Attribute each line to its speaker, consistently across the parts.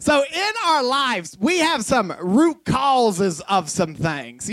Speaker 1: So in our lives, we have some root causes of some things.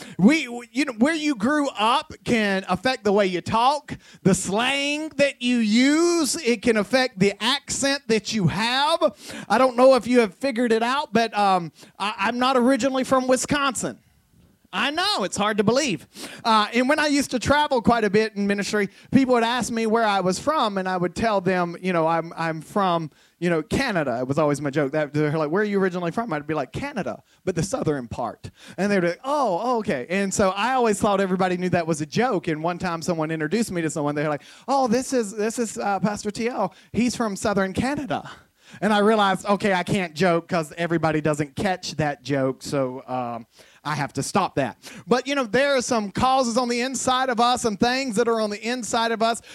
Speaker 1: Where you grew up can affect the way you talk, the slang that you use. It can affect the accent that you have. I don't know if you have figured it out, but I'm not originally from Wisconsin. I know, it's hard to believe. And when I used to travel quite a bit in ministry, people would ask me where I was from, and I would tell them, I'm from, Canada. It was always my joke. They're like, where are you originally from? I'd be like, Canada, but the southern part. And they would be like, oh, okay. And so I always thought everybody knew that was a joke. And one time someone introduced me to someone. They're like, oh, this is Pastor TL. He's from southern Canada. And I realized, okay, I can't joke because everybody doesn't catch that joke. So I have to stop that. But, there are some causes on the inside of us, some things that are on the inside of us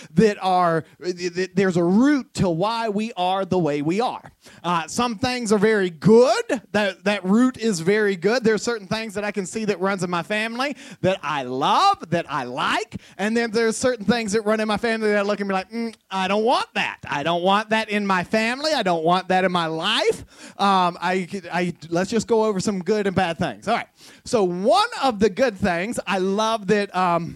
Speaker 1: there's a root to why we are the way we are. Some things are very good. That root is very good. There are certain things that I can see that runs in my family that I love, that I like. And then there's certain things that run in my family that look at me like, I don't want that. I don't want that in my family. I don't want that in my life. Let's just go over some good and bad things. All right. So one of the good things, I love that,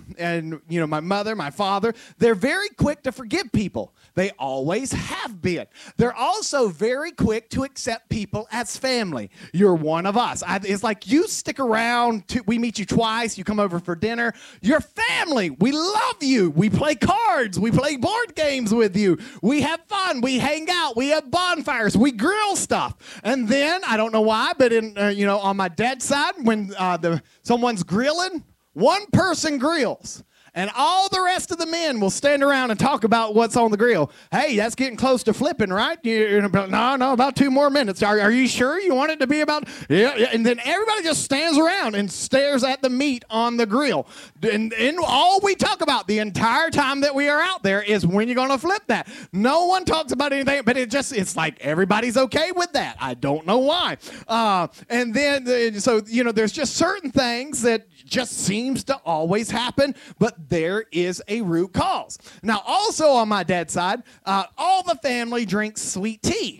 Speaker 1: my mother, my father, they're very quick to forgive people. They always have been. They're also very quick to accept people as family. You're one of us. It's like you stick around, we meet you twice, you come over for dinner. You're family. We love you. We play cards. We play board games with you. We have fun. We hang out. We have bonfires. We grill stuff. And then, I don't know why, but on my dad's side, when someone's grilling, one person grills. And all the rest of the men will stand around and talk about what's on the grill. Hey, that's getting close to flipping, right? No, about 2 more minutes. Are you sure you want it to be about? Yeah. And then everybody just stands around and stares at the meat on the grill. And all we talk about the entire time that we are out there is when you're going to flip that. No one talks about anything, but it's like everybody's okay with that. I don't know why. And then, there's just certain things that just seems to always happen, but there is a root cause. Now, also on my dad's side, all the family drinks sweet tea.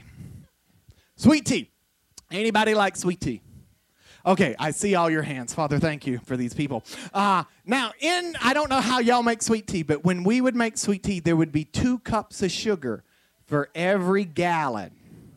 Speaker 1: Sweet tea. Anybody like sweet tea? Okay, I see all your hands. Father, thank you for these people. Now, I don't know how y'all make sweet tea, but when we would make sweet tea, there would be 2 cups of sugar for every gallon.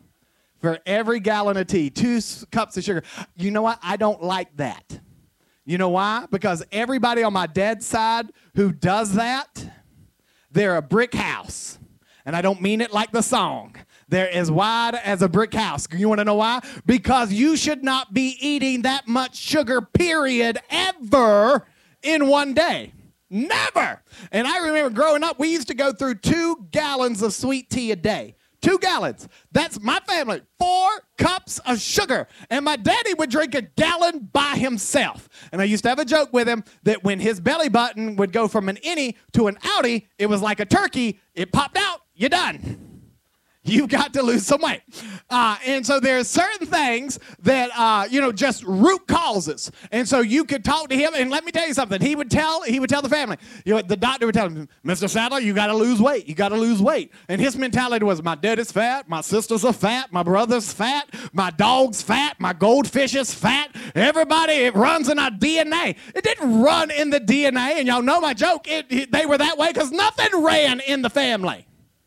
Speaker 1: For every gallon of tea, 2 cups of sugar. You know what? I don't like that. You know why? Because everybody on my dad's side who does that, they're a brick house. And I don't mean it like the song. They're as wide as a brick house. You want to know why? Because you should not be eating that much sugar, period, ever in one day. Never. And I remember growing up, we used to go through 2 gallons of sweet tea a day. 2 gallons. That's my family. 4 cups of sugar. And my daddy would drink a gallon by himself. And I used to have a joke with him that when his belly button would go from an innie to an outie, it was like a turkey. It popped out. You're done. You've got to lose some weight. And so there's certain things that, just root causes. And so you could talk to him, and let me tell you something. He would tell the family. The doctor would tell him, Mr. Sadler, you got to lose weight. You got to lose weight. And his mentality was, my daddy's fat, my sisters are fat, my brother's fat, my dog's fat, my goldfish is fat. Everybody, it runs in our DNA. It didn't run in the DNA, and y'all know my joke. They were that way because nothing ran in the family.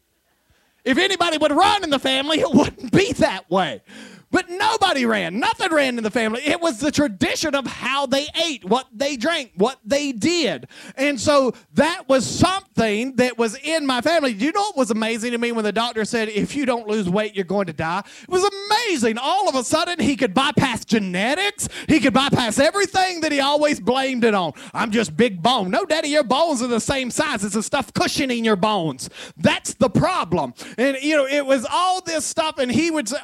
Speaker 1: If anybody would run in the family, it wouldn't be that way. But nobody ran. Nothing ran in the family. It was the tradition of how they ate, what they drank, what they did. And so that was something that was in my family. Do you know what was amazing to me when the doctor said, if you don't lose weight, you're going to die? It was amazing. All of a sudden, he could bypass genetics. He could bypass everything that he always blamed it on. I'm just big bone. No, Daddy, your bones are the same size. It's the stuff cushioning your bones. That's the problem. And, it was all this stuff, and he would say,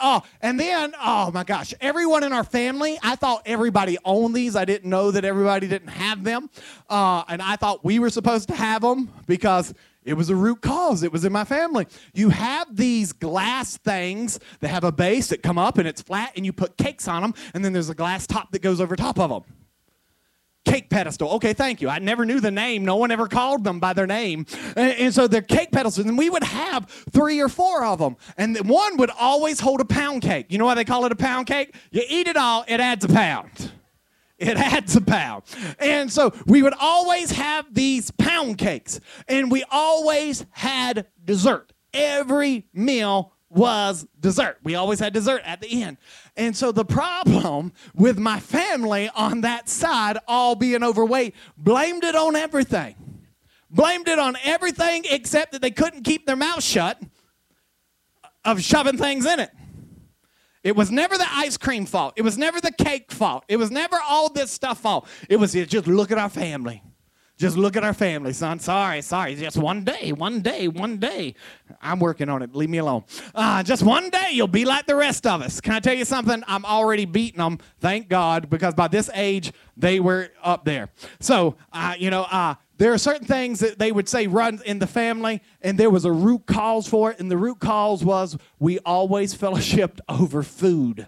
Speaker 1: oh my gosh, everyone in our family, I thought everybody owned these. I didn't know that everybody didn't have them. And I thought we were supposed to have them because it was a root cause. It was in my family. You have these glass things that have a base that come up and it's flat and you put cakes on them, and then there's a glass top that goes over top of them. cake pedestal. Okay, thank you. I never knew the name. No one ever called them by their name. And so they're cake pedestals, and we would have 3 or 4 of them. And one would always hold a pound cake. You know why they call it a pound cake? You eat it all, it adds a pound. It adds a pound. And so we would always have these pound cakes, and we always had dessert. Every meal was dessert. We always had dessert at the end. And so the problem with my family on that side, all being overweight, blamed it on everything. Blamed it on everything except that they couldn't keep their mouth shut of shoving things in it. It was never the ice cream fault. It was never the cake fault. It was never all this stuff fault. It was just look at our family. Just look at our family, son. Sorry. Just one day. I'm working on it. Leave me alone. Just one day, you'll be like the rest of us. Can I tell you something? I'm already beating them, thank God, because by this age, they were up there. So, there are certain things that they would say run in the family, and there was a root cause for it, and the root cause was we always fellowshipped over food.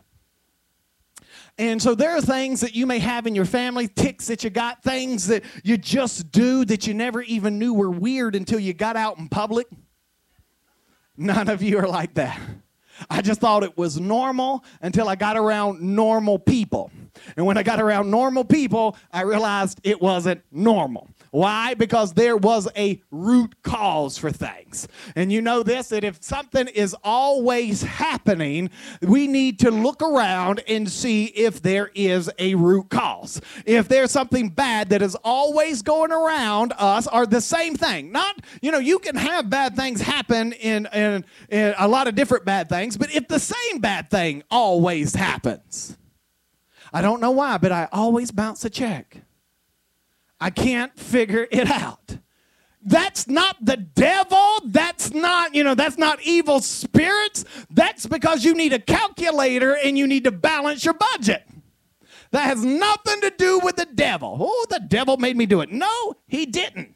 Speaker 1: And so there are things that you may have in your family, tics that you got, things that you just do that you never even knew were weird until you got out in public. None of you are like that. I just thought it was normal until I got around normal people. And when I got around normal people, I realized it wasn't normal. Why? Because there was a root cause for things. And you know this, that if something is always happening, we need to look around and see if there is a root cause. If there's something bad that is always going around us, or the same thing. Not, you can have bad things happen in a lot of different bad things, but if the same bad thing always happens, I don't know why, but I always bounce a check. I can't figure it out. That's not the devil. That's not evil spirits. That's because you need a calculator and you need to balance your budget. That has nothing to do with the devil. Oh, the devil made me do it. No, he didn't.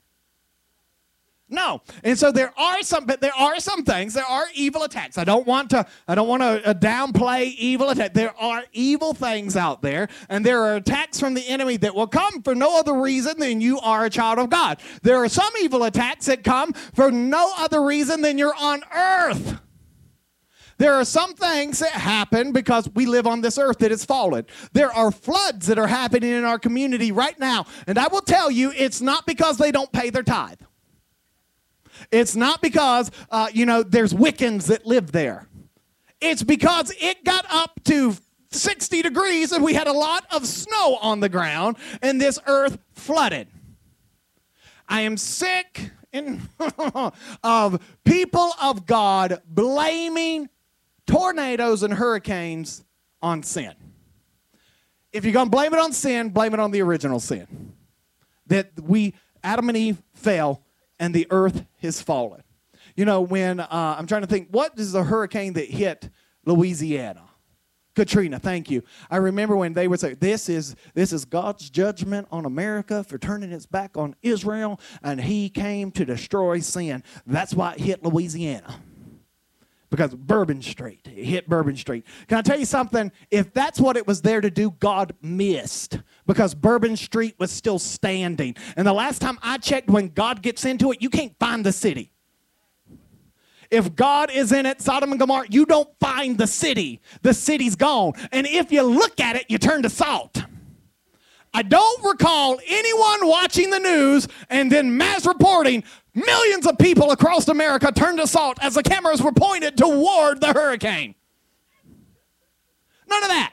Speaker 1: No. And so there are some things, there are evil attacks. I don't want to downplay evil attacks. There are evil things out there, and there are attacks from the enemy that will come for no other reason than you are a child of God. There are some evil attacks that come for no other reason than you're on earth. There are some things that happen because we live on this earth that is fallen. There are floods that are happening in our community right now, and I will tell you, it's not because they don't pay their tithe. It's not because, there's Wiccans that live there. It's because it got up to 60 degrees and we had a lot of snow on the ground and this earth flooded. I am sick of people of God blaming tornadoes and hurricanes on sin. If you're going to blame it on sin, blame it on the original sin. That Adam and Eve fell, and the earth has fallen. When I'm trying to think, what is the hurricane that hit Louisiana? Katrina, thank you. I remember when they would say, this is God's judgment on America for turning its back on Israel, and he came to destroy sin. That's why it hit Louisiana. Because it hit Bourbon Street. Can I tell you something? If that's what it was there to do, God missed. Because Bourbon Street was still standing. And the last time I checked, when God gets into it, you can't find the city. If God is in it, Sodom and Gomorrah, you don't find the city. The city's gone. And if you look at it, you turn to salt. I don't recall anyone watching the news and then mass reporting millions of people across America turned to salt as the cameras were pointed toward the hurricane. None of that.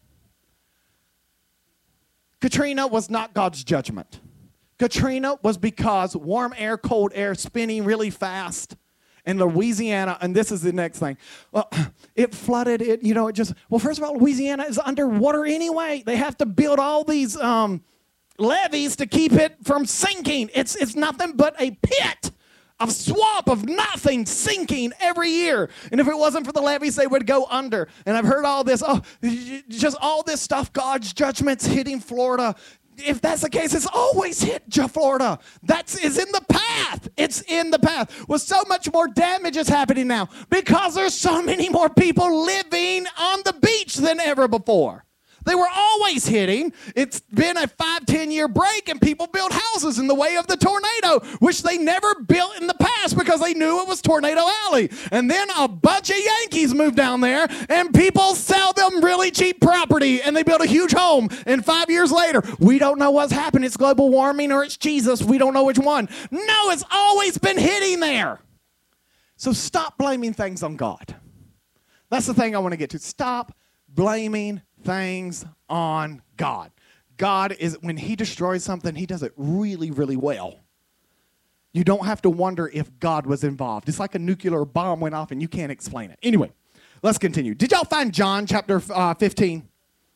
Speaker 1: Katrina was not God's judgment. Katrina was because warm air, cold air spinning really fast in Louisiana, and this is the next thing. Well, it flooded, first of all, Louisiana is underwater anyway. They have to build all these levees to keep it from sinking. It's nothing but a pit of swamp of nothing sinking every year. And if it wasn't for the levees, they would go under. And I've heard all this, just all this stuff, God's judgment's hitting Florida. If that's the case, it's always hit Florida. Is in the path. It's in the path. Well, so much more damage is happening now because there's so many more people living on the beach than ever before. They were always hitting. It's been a 5-10 year break, and people built houses in the way of the tornado, which they never built in the past because they knew it was Tornado Alley. And then a bunch of Yankees moved down there, and people sell them really cheap property, and they build a huge home. And 5 years later, we don't know what's happened. It's global warming or it's Jesus. We don't know which one. No, it's always been hitting there. So stop blaming things on God. That's the thing I want to get to. Stop blaming things on God. God is, when he destroys something, he does it really, really well. You don't have to wonder if God was involved. It's like a nuclear bomb went off and you can't explain it. Anyway, let's continue. Did y'all find John chapter 15?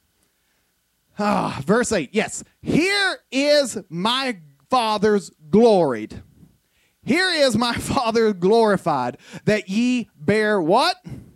Speaker 1: Verse 8. Yes. Here is my Father's gloried. Here is my Father glorified, that ye bear what?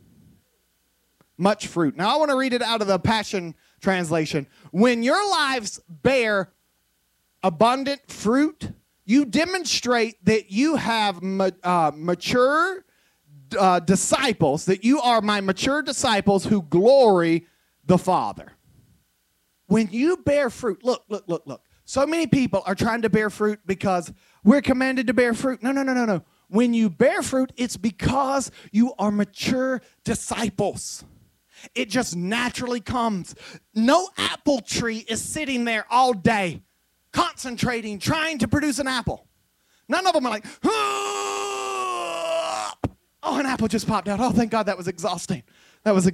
Speaker 1: Much fruit. Now I want to read it out of the Passion Translation. When your lives bear abundant fruit, you demonstrate that you have mature disciples, that you are my mature disciples who glory the Father. When you bear fruit, look. So many people are trying to bear fruit because we're commanded to bear fruit. No. When you bear fruit, it's because you are mature disciples. It just naturally comes. No apple tree is sitting there all day, concentrating, trying to produce an apple. None of them are like, oh, an apple just popped out. Oh, thank God, that was exhausting. That was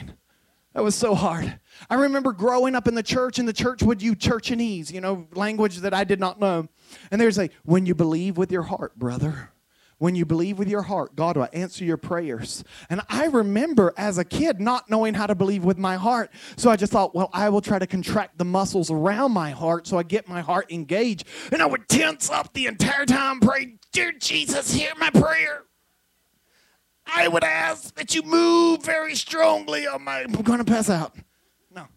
Speaker 1: so hard. I remember growing up in the church, and the church would use churchanese, language that I did not know. And there's when you believe with your heart, brother. When you believe with your heart, God will answer your prayers. And I remember as a kid not knowing how to believe with my heart. So I just thought, well, I will try to contract the muscles around my heart so I get my heart engaged. And I would tense up the entire time, pray, dear Jesus, hear my prayer. I would ask that you move very strongly on I'm going to pass out. No.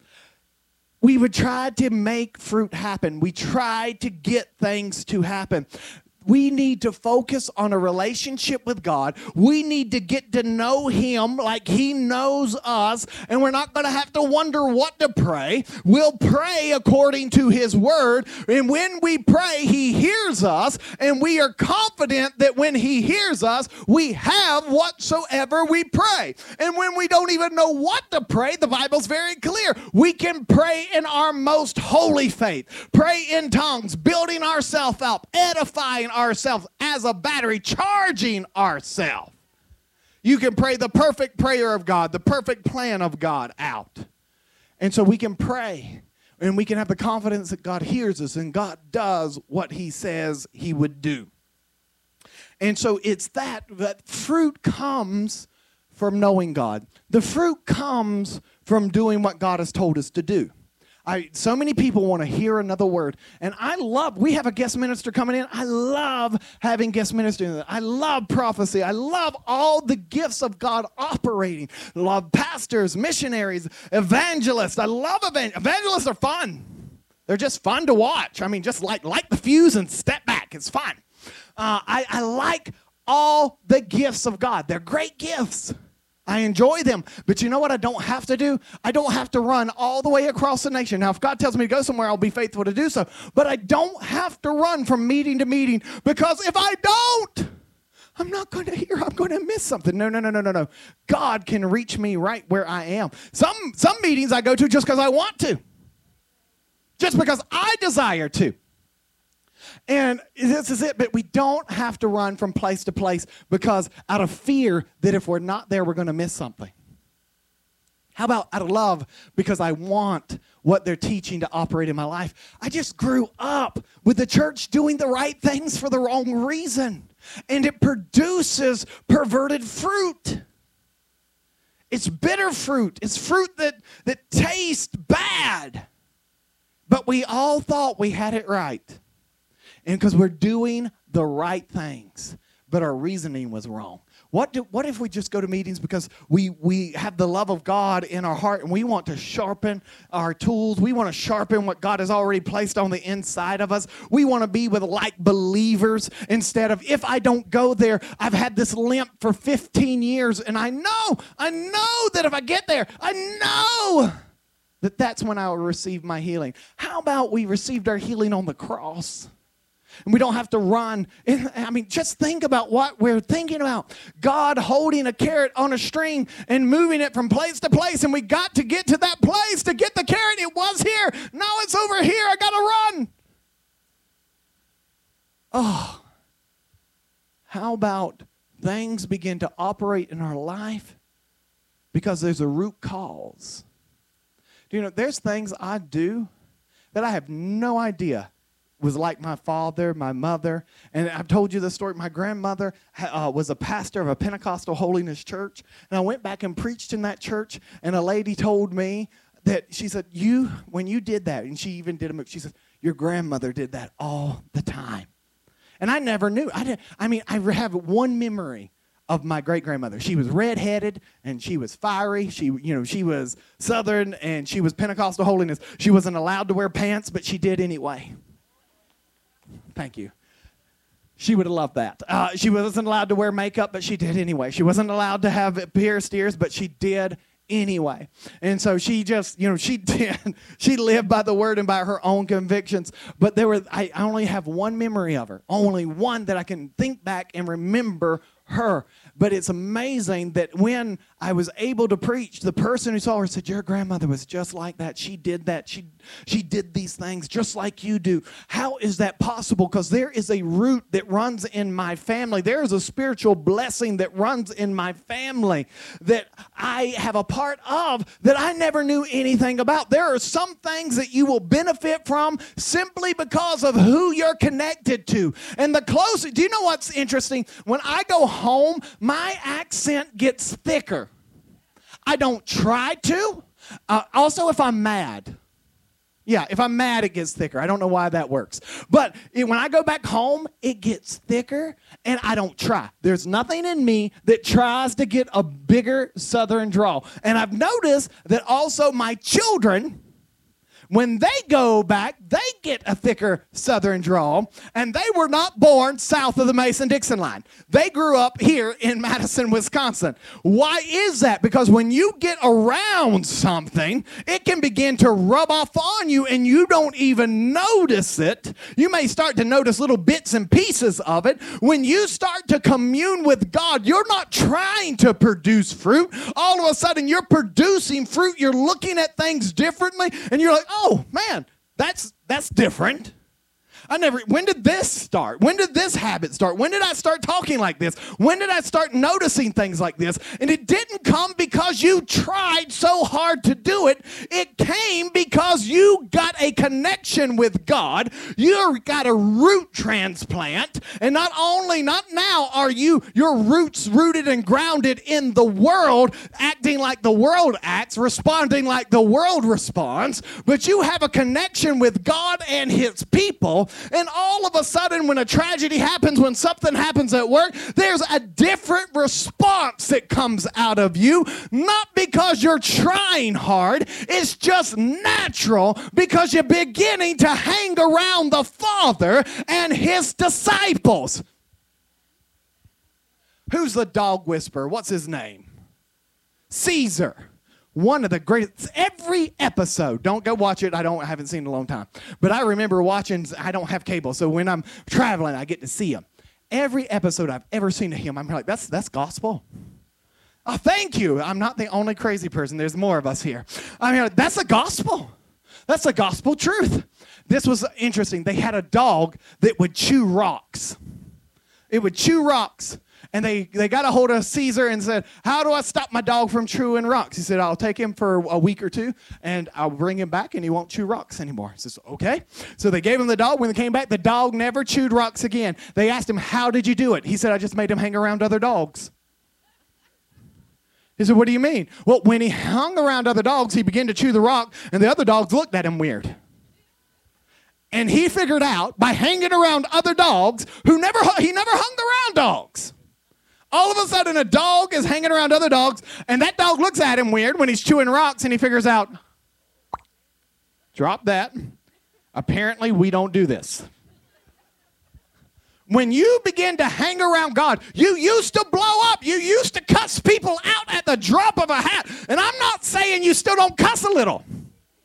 Speaker 1: We would try to make fruit happen. We tried to get things to happen. We need to focus on a relationship with God. We need to get to know him like he knows us, and we're not going to have to wonder what to pray. We'll pray according to his word, and when we pray, he hears us, and we are confident that when he hears us, we have whatsoever we pray. And when we don't even know what to pray, the Bible's very clear. We can pray in our most holy faith, pray in tongues, building ourselves up, edifying ourselves as a battery, charging ourselves. You can pray the perfect prayer of God, the perfect plan of God out. And so we can pray, and we can have the confidence that God hears us and God does what he says he would do. And so it's that fruit comes from knowing God. The fruit comes from doing what God has told us to do. So many people want to hear another word. And we have a guest minister coming in. I love having guest ministers. I love prophecy. I love all the gifts of God operating. I love pastors, missionaries, evangelists. I love evangelists are fun. They're just fun to watch. I mean, just light the fuse and step back. It's fun. I like all the gifts of God. They're great gifts. I enjoy them. But you know what I don't have to do? I don't have to run all the way across the nation. Now, if God tells me to go somewhere, I'll be faithful to do so. But I don't have to run from meeting to meeting, because if I don't, I'm not going to hear. I'm going to miss something. No. God can reach me right where I am. Some meetings I go to just because I want to. Just because I desire to. And this is it, but we don't have to run from place to place because out of fear that if we're not there, we're going to miss something. How about out of love because I want what they're teaching to operate in my life? I just grew up with the church doing the right things for the wrong reason, and it produces perverted fruit. It's bitter fruit. It's fruit that tastes bad, but we all thought we had it right. And because we're doing the right things, but our reasoning was wrong. What if we just go to meetings because we have the love of God in our heart and we want to sharpen our tools? We want to sharpen what God has already placed on the inside of us. We want to be with like believers instead of, if I don't go there, I've had this limp for 15 years and I know that if I get there, I know that's when I will receive my healing. How about we received our healing on the cross? And we don't have to run. Just think about what we're thinking about. God holding a carrot on a string and moving it from place to place. And we got to get to that place to get the carrot. It was here. Now it's over here. I got to run. Oh, how about things begin to operate in our life because there's a root cause? There's things I do that I have no idea was like my father, my mother. And I've told you the story. My grandmother was a pastor of a Pentecostal holiness church. And I went back and preached in that church. And a lady told me that, she said, when you did that, and she even did a move, she said, your grandmother did that all the time. And I never knew. I have one memory of my great-grandmother. She was redheaded, and she was fiery. She was Southern, and she was Pentecostal holiness. She wasn't allowed to wear pants, but she did anyway. Thank you. She would have loved that. She wasn't allowed to wear makeup, but she did anyway. She wasn't allowed to have pierced ears, but she did anyway. And so she just, she did. She lived by the word and by her own convictions. But I only have one memory of her, only one that I can think back and remember her. But it's amazing that when I was able to preach, the person who saw her said, your grandmother was just like that. She did that. She did these things just like you do. How is that possible? Because there is a root that runs in my family. There is a spiritual blessing that runs in my family that I have a part of that I never knew anything about. There are some things that you will benefit from simply because of who you're connected to. And the closer, do you know what's interesting? When I go home, my accent gets thicker. I don't try to. Also, if I'm mad. Yeah, if I'm mad, it gets thicker. I don't know why that works. But when I go back home, it gets thicker, and I don't try. There's nothing in me that tries to get a bigger Southern drawl. And I've noticed that also my children, when they go back, they get a thicker Southern drawl, and they were not born south of the Mason-Dixon line. They grew up here in Madison, Wisconsin. Why is that? Because when you get around something, it can begin to rub off on you, and you don't even notice it. You may start to notice little bits and pieces of it. When you start to commune with God, you're not trying to produce fruit. All of a sudden, you're producing fruit. You're looking at things differently, and you're like, oh, man, that's different. When did this start? When did this habit start? When did I start talking like this? When did I start noticing things like this? And it didn't come because you tried so hard to do it. It came because you got a connection with God. You got a root transplant. And not now are your roots rooted and grounded in the world, acting like the world acts, responding like the world responds, but you have a connection with God and his people. And all of a sudden, when a tragedy happens, when something happens at work, there's a different response that comes out of you, not because you're trying hard. It's just natural because you're beginning to hang around the Father and his disciples. Who's the dog whisperer? What's his name? Caesar. One of the greatest, every episode, don't go watch it, I haven't seen it in a long time, but I remember watching, I don't have cable, so when I'm traveling, I get to see him. Every episode I've ever seen of him, I'm like, that's gospel. Oh, thank you. I'm not the only crazy person. There's more of us here. That's the gospel. That's the gospel truth. This was interesting. They had a dog that would chew rocks. It would chew rocks. And they got a hold of Caesar and said, how do I stop my dog from chewing rocks? He said, I'll take him for a week or two, and I'll bring him back, and he won't chew rocks anymore. He says, okay. So they gave him the dog. When they came back, the dog never chewed rocks again. They asked him, how did you do it? He said, I just made him hang around other dogs. He said, what do you mean? Well, when he hung around other dogs, he began to chew the rock, and the other dogs looked at him weird. And he figured out by hanging around other dogs he never hung around dogs. All of a sudden, a dog is hanging around other dogs, and that dog looks at him weird when he's chewing rocks, and he figures out, drop that. Apparently, we don't do this. When you begin to hang around God, you used to blow up. You used to cuss people out at the drop of a hat. And I'm not saying you still don't cuss a little.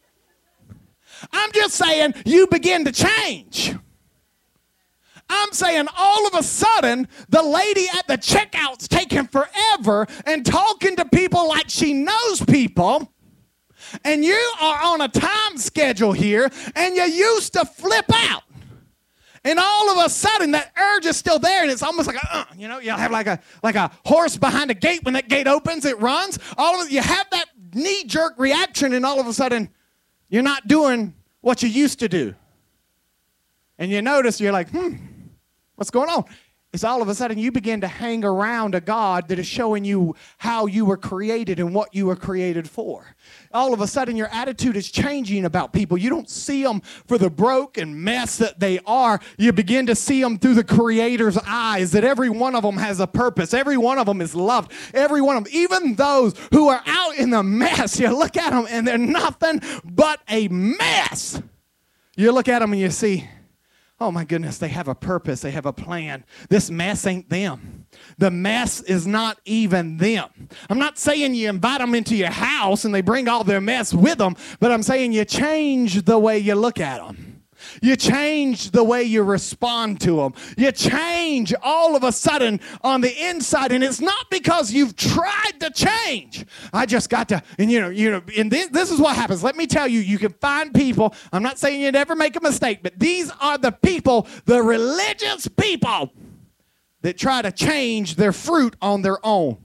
Speaker 1: I'm just saying you begin to change. I'm saying all of a sudden, the lady at the checkout's taking forever and talking to people like she knows people, and you are on a time schedule here, and you used to flip out. And all of a sudden, that urge is still there, and it's almost like you'll have like a horse behind a gate. When that gate opens, it runs. You have that knee-jerk reaction, and all of a sudden, you're not doing what you used to do. And you notice, you're like, what's going on? It's all of a sudden you begin to hang around a God that is showing you how you were created and what you were created for. All of a sudden your attitude is changing about people. You don't see them for the broken mess that they are. You begin to see them through the Creator's eyes, that every one of them has a purpose. Every one of them is loved. Every one of them, even those who are out in the mess, you look at them and they're nothing but a mess. You look at them and you see, oh my goodness, they have a purpose. They have a plan. This mess ain't them. The mess is not even them. I'm not saying you invite them into your house and they bring all their mess with them, but I'm saying you change the way you look at them. You change the way you respond to them. You change all of a sudden on the inside, and it's not because you've tried to change. I just got to, and and this is what happens. Let me tell you, you can find people. I'm not saying you never make a mistake, but these are the people, the religious people, that try to change their fruit on their own.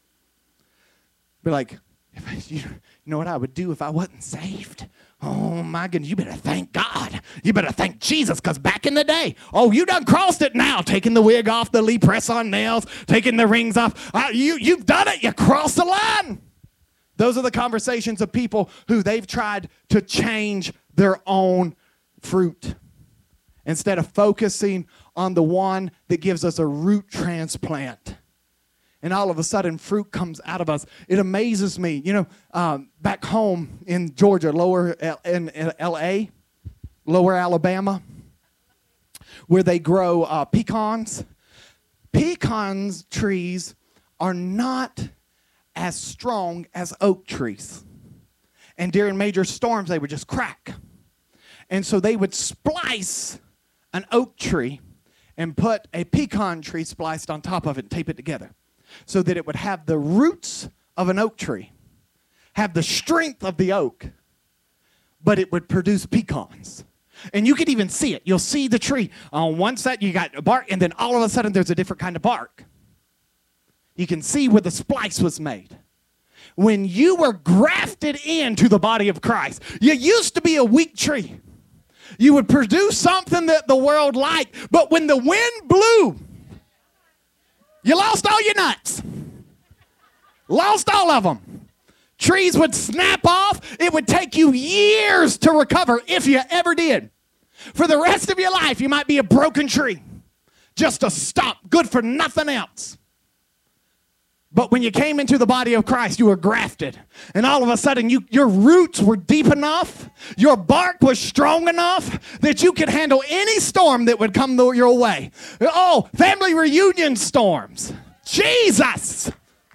Speaker 1: Be like, you know what I would do if I wasn't saved? Oh, my goodness, you better thank God. You better thank Jesus, because back in the day, you done crossed it now, taking the wig off, the Lee press-on nails, taking the rings off. You've done it. You crossed the line. Those are the conversations of people who they've tried to change their own fruit instead of focusing on the one that gives us a root transplant. And all of a sudden, fruit comes out of us. It amazes me. Back home in Georgia, in L.A., lower Alabama, where they grow pecans. Pecans trees are not as strong as oak trees. And during major storms, they would just crack. And so they would splice an oak tree and put a pecan tree spliced on top of it and tape it together, so that it would have the roots of an oak tree, have the strength of the oak, but it would produce pecans. And you could even see it. You'll see the tree. On one side, you got bark, and then all of a sudden, there's a different kind of bark. You can see where the splice was made. When you were grafted into the body of Christ, you used to be a weak tree. You would produce something that the world liked, but when the wind blew, you lost all your nuts. Lost all of them. Trees would snap off. It would take you years to recover, if you ever did. For the rest of your life, you might be a broken tree. Just a stump, good for nothing else. But when you came into the body of Christ, you were grafted. And all of a sudden, your roots were deep enough, your bark was strong enough that you could handle any storm that would come your way. Oh, family reunion storms. Jesus.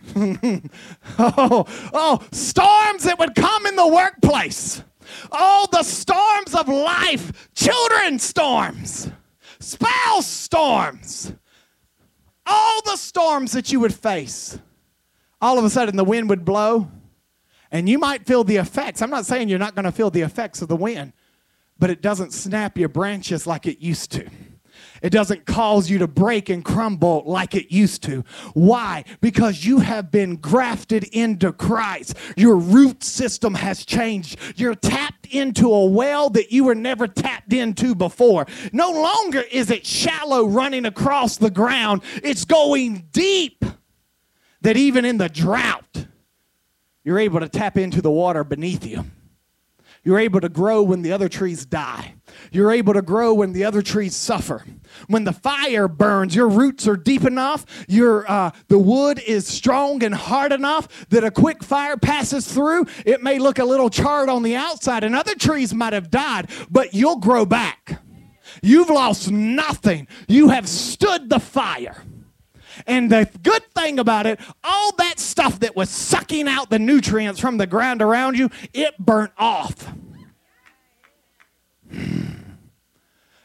Speaker 1: Storms that would come in the workplace. Oh, the storms of life. Children storms. Spouse storms. All the storms that you would face. All of a sudden the wind would blow and you might feel the effects. I'm not saying you're not going to feel the effects of the wind, but it doesn't snap your branches like it used to. It doesn't cause you to break and crumble like it used to. Why? Because you have been grafted into Christ. Your root system has changed. You're tapped into a well that you were never tapped into before. No longer is it shallow running across the ground. It's going deep, that even in the drought, you're able to tap into the water beneath you. You're able to grow when the other trees die. You're able to grow when the other trees suffer. When the fire burns, your roots are deep enough. The wood is strong and hard enough that a quick fire passes through. It may look a little charred on the outside, and other trees might have died, but you'll grow back. You've lost nothing. You have stood the fire. And the good thing about it, all that stuff that was sucking out the nutrients from the ground around you, it burnt off.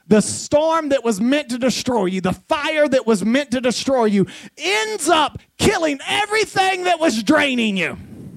Speaker 1: the storm that was meant to destroy you, the fire that was meant to destroy you, ends up killing everything that was draining you.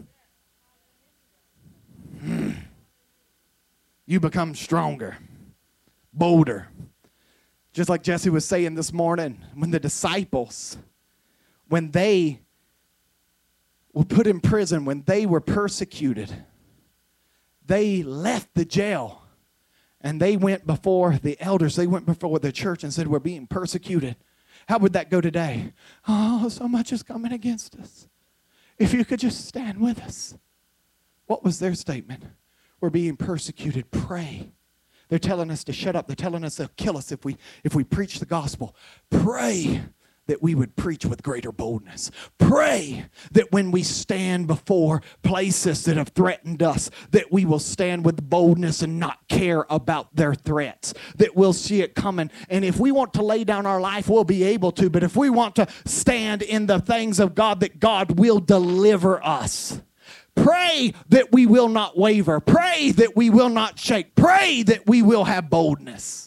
Speaker 1: You become stronger, bolder. Just like Jesse was saying this morning, when the disciples, when they were put in prison, when they were persecuted, they left the jail and they went before the elders. They went before the church and said, we're being persecuted. How would that go today? Oh, so much is coming against us. If you could just stand with us. What was their statement? We're being persecuted. Pray. They're telling us to shut up. They're telling us they'll kill us if we preach the gospel. Pray that we would preach with greater boldness. Pray that when we stand before places that have threatened us, that we will stand with boldness and not care about their threats, that we'll see it coming. And if we want to lay down our life, we'll be able to. But if we want to stand in the things of God, that God will deliver us. Pray that we will not waver. Pray that we will not shake. Pray that we will have boldness.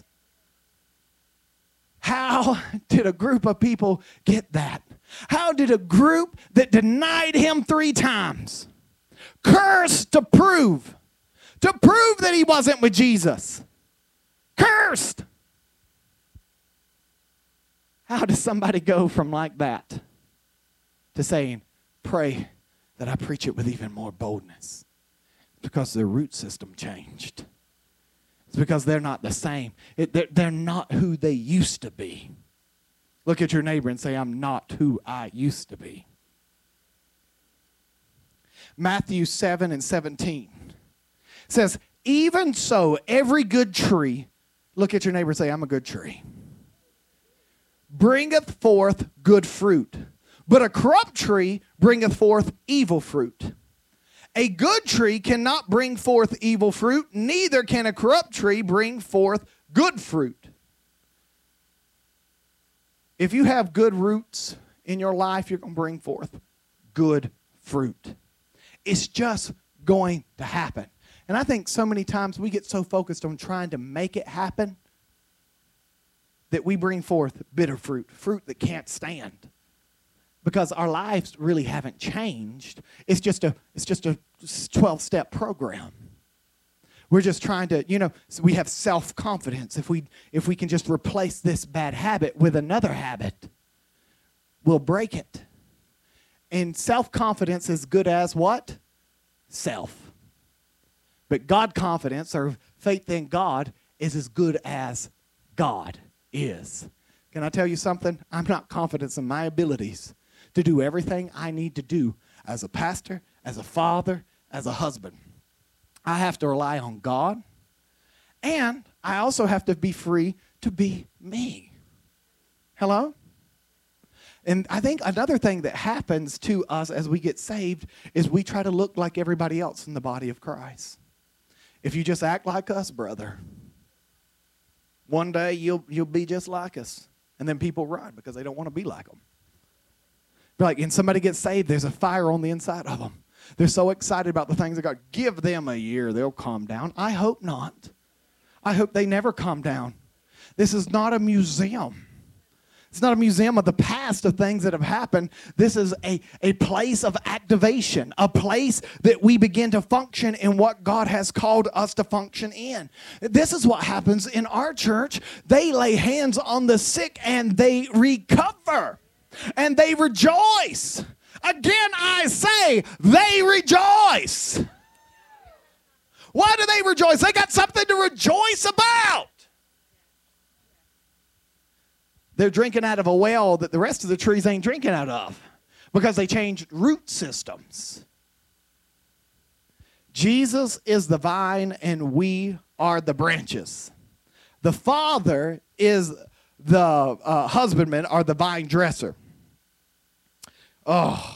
Speaker 1: How did a group of people get that? How did a group that denied him 3 times, cursed to prove that he wasn't with Jesus, cursed? How does somebody go from like that to saying, pray that I preach it with even more boldness? Because their root system changed. It's because they're not the same. They're not who they used to be. Look at your neighbor and say, I'm not who I used to be. Matthew 7:17 says, even so, every good tree, look at your neighbor and say, I'm a good tree, bringeth forth good fruit. But a corrupt tree bringeth forth evil fruit. A good tree cannot bring forth evil fruit, neither can a corrupt tree bring forth good fruit. If you have good roots in your life, you're going to bring forth good fruit. It's just going to happen. And I think so many times we get so focused on trying to make it happen that we bring forth bitter fruit, fruit that can't stand. Because our lives really haven't changed. It's just a 12-step program. We're just trying to, so we have self-confidence. If we can just replace this bad habit with another habit, we'll break it. And self-confidence is good as what? Self. But God confidence, or faith in God, is as good as God is. Can I tell you something? I'm not confident in my abilities to do everything I need to do as a pastor, as a father, as a husband. I have to rely on God, and I also have to be free to be me. Hello? And I think another thing that happens to us as we get saved is we try to look like everybody else in the body of Christ. If you just act like us, brother, one day you'll be just like us. And then people run because they don't want to be like them. Like, and somebody gets saved, there's a fire on the inside of them. They're so excited about the things of God. Give them a year, they'll calm down. I hope not. I hope they never calm down. This is not a museum. It's not a museum of the past of things that have happened. This is a place of activation, a place that we begin to function in what God has called us to function in. This is what happens in our church. They lay hands on the sick and they recover. And they rejoice. Again, I say, they rejoice. Why do they rejoice? They got something to rejoice about. They're drinking out of a well that the rest of the trees ain't drinking out of because they changed root systems. Jesus is the vine and we are the branches. The Father is the husbandman or the vine dresser. Oh,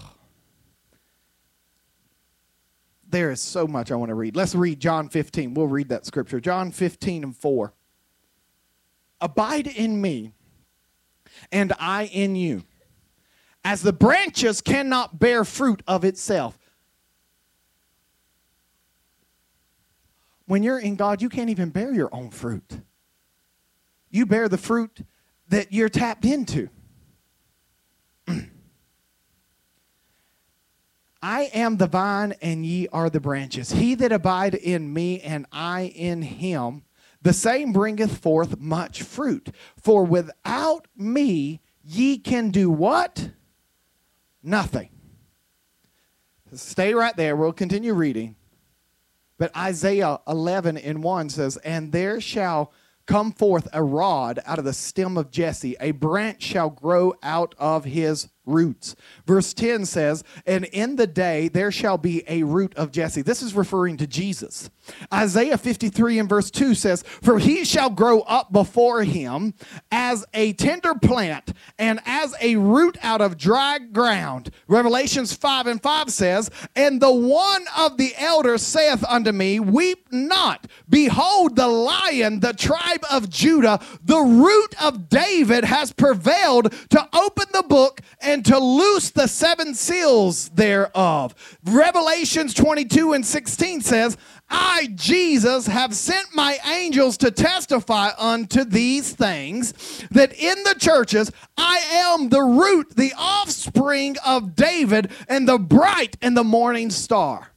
Speaker 1: there is so much I want to read. Let's read John 15. We'll read that scripture. John 15:4. Abide in me, and I in you. As the branches cannot bear fruit of itself. When you're in God, you can't even bear your own fruit. you bear the fruit that you're tapped into. I am the vine, and ye are the branches. He that abide in me, and I in him, the same bringeth forth much fruit. For without me ye can do what? Nothing. Stay right there. We'll continue reading. But Isaiah 11:1 says, and there shall come forth a rod out of the stem of Jesse. A branch shall grow out of his roots. Verse 10 says, and in the day there shall be a root of Jesse. This is referring to Jesus. Isaiah 53 and verse 2 says, for he shall grow up before him as a tender plant and as a root out of dry ground. Revelations 5:5 says, and the one of the elders saith unto me, weep not. Behold, the Lion, the tribe of Judah, the root of David, has prevailed to open the book and to loose the 7 seals thereof. Revelations 22:16 says, I, Jesus, have sent my angels to testify unto these things, that in the churches I am the root, the offspring of David, and the bright and the morning star.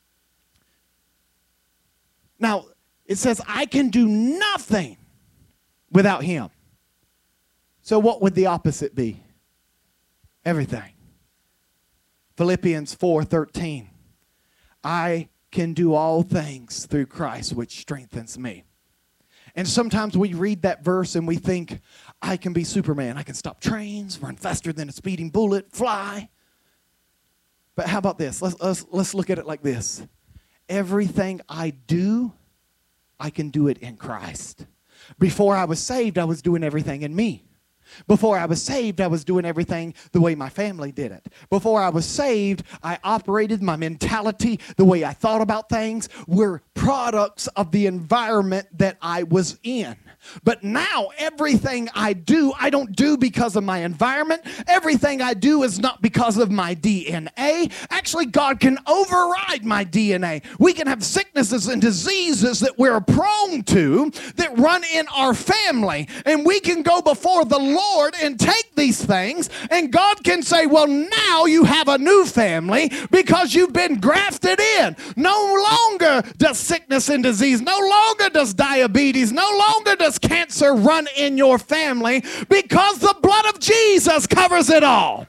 Speaker 1: Now, it says, I can do nothing without him. So what would the opposite be? Everything. Philippians 4:13. I can do all things through Christ, which strengthens me. And sometimes we read that verse and we think, I can be Superman. I can stop trains, run faster than a speeding bullet, fly. But how about this? Let's look at it like this. Everything I do, I can do it in Christ. Before I was saved, I was doing everything in me. Before I was saved, I was doing everything the way my family did it. Before I was saved, I operated my mentality, the way I thought about things, were products of the environment that I was in. But now everything I do, I don't do because of my environment. Everything I do is not because of my DNA. Actually, God can override my DNA. We can have sicknesses and diseases that we're prone to that run in our family. And we can go before the Lord and take these things, and God can say, well, now you have a new family because you've been grafted in. No longer does sickness and disease, no longer does diabetes, no longer does cancer run in your family, because the blood of Jesus covers it all.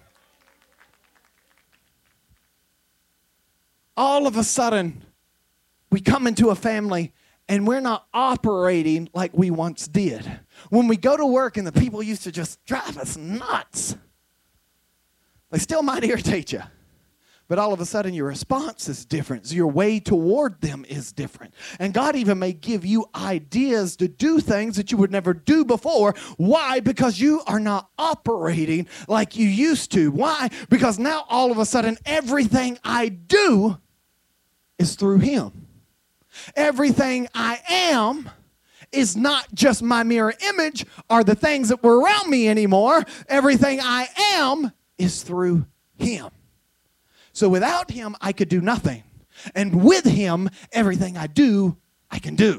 Speaker 1: All of a sudden, we come into a family and we're not operating like we once did. When we go to work and the people used to just drive us nuts, they still might irritate you. But all of a sudden your response is different. Your way toward them is different. And God even may give you ideas to do things that you would never do before. Why? Because you are not operating like you used to. Why? Because now all of a sudden everything I do is through him. Everything I am is not just my mirror image or the things that were around me anymore. Everything I am is through him. So without him, I could do nothing. And with him, everything I do, I can do.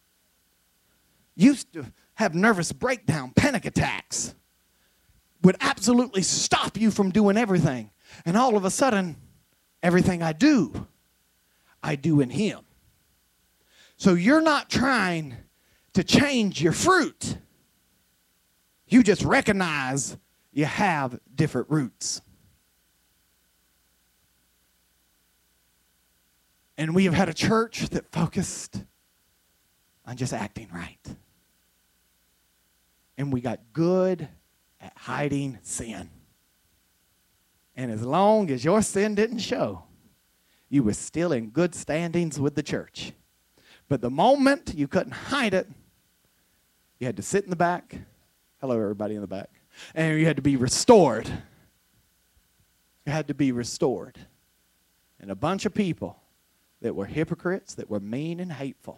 Speaker 1: Used to have nervous breakdown, panic attacks. Would absolutely stop you from doing everything. And all of a sudden, everything I do in him. So you're not trying to change your fruit. You just recognize you have different roots. And we have had a church that focused on just acting right. And we got good at hiding sin. And as long as your sin didn't show, you were still in good standings with the church. But the moment you couldn't hide it, you had to sit in the back. Hello, everybody in the back. And you had to be restored. You had to be restored. And a bunch of people that were hypocrites, that were mean and hateful,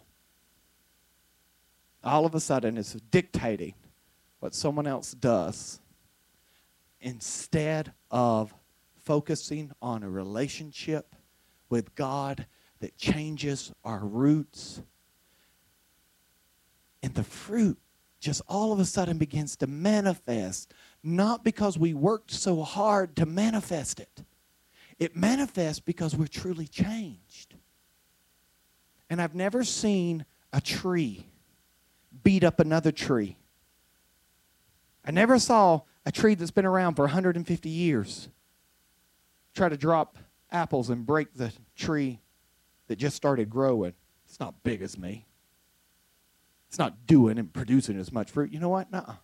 Speaker 1: all of a sudden is dictating what someone else does instead of focusing on a relationship with God that changes our roots. And the fruit just all of a sudden begins to manifest, not because we worked so hard to manifest it. It manifests because we're truly changed. And I've never seen a tree beat up another tree. I never saw a tree that's been around for 150 years try to drop apples and break the tree that just started growing. It's not big as me. It's not doing and producing as much fruit. You know what? Nuh-uh.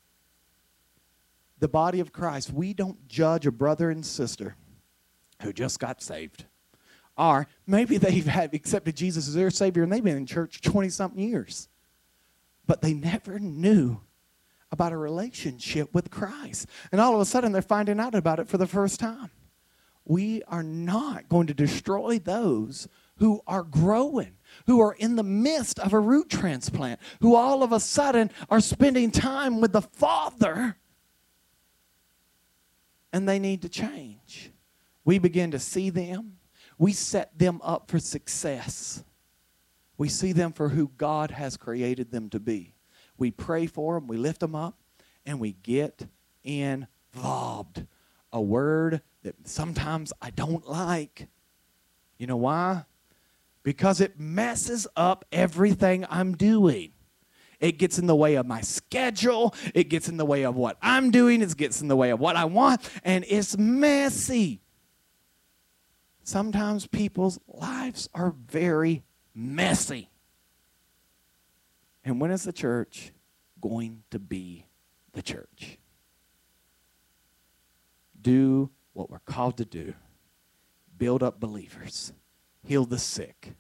Speaker 1: The body of Christ, we don't judge a brother and sister who just got saved. Or maybe they've accepted Jesus as their Savior and they've been in church 20-something years. But they never knew about a relationship with Christ. And all of a sudden they're finding out about it for the first time. We are not going to destroy those who are growing, who are in the midst of a root transplant, who all of a sudden are spending time with the Father, and they need to change. We begin to see them. We set them up for success. We see them for who God has created them to be. We pray for them, we lift them up, and we get involved. A word that sometimes I don't like. You know why? Because it messes up everything I'm doing. It gets in the way of my schedule. It gets in the way of what I'm doing. It gets in the way of what I want. And it's messy. Sometimes people's lives are very messy. And when is the church going to be the church? Do what we're called to do. Build up believers. Heal the sick.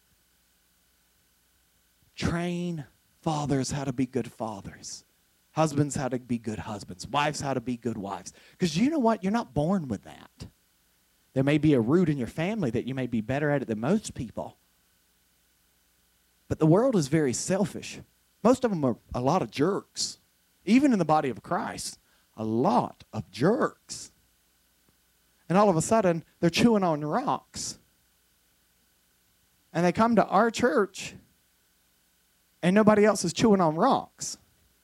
Speaker 1: Train fathers how to be good fathers. Husbands how to be good husbands. Wives how to be good wives. Because you know what? You're not born with that. There may be a root in your family that you may be better at it than most people. But the world is very selfish. Most of them are a lot of jerks. Even in the body of Christ, a lot of jerks. And all of a sudden, they're chewing on rocks. And they come to our church, and nobody else is chewing on rocks.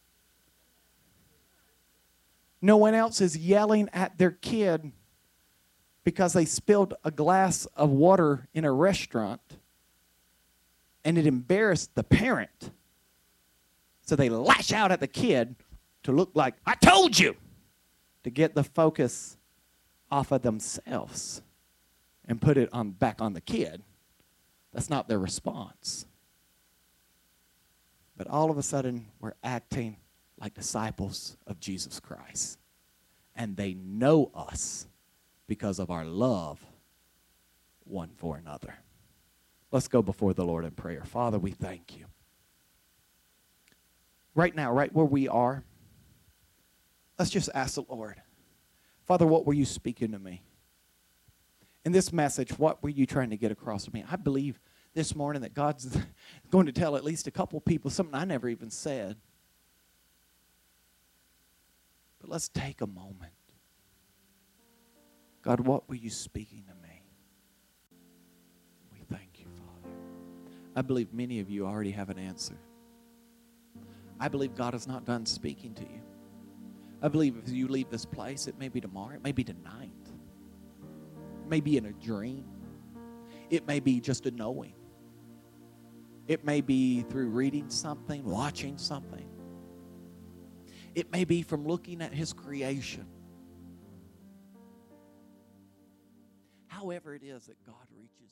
Speaker 1: No one else is yelling at their kid because they spilled a glass of water in a restaurant, and it embarrassed the parent. So they lash out at the kid to look like, I told you, to get the focus off of themselves and put it back on the kid. That's not their response. But all of a sudden, we're acting like disciples of Jesus Christ. And they know us because of our love one for another. Let's go before the Lord in prayer. Father, we thank you. Right now, right where we are, let's just ask the Lord, Father, what were you speaking to me? In this message, what were you trying to get across to me? I believe this morning that God's going to tell at least a couple people something I never even said. But let's take a moment. God, what were you speaking to me? We thank you, Father. I believe many of you already have an answer. I believe God is not done speaking to you. I believe if you leave this place, it may be tomorrow, it may be tonight. It may be in a dream. It may be just a knowing. It may be through reading something, watching something. It may be from looking at His creation. However it is that God reaches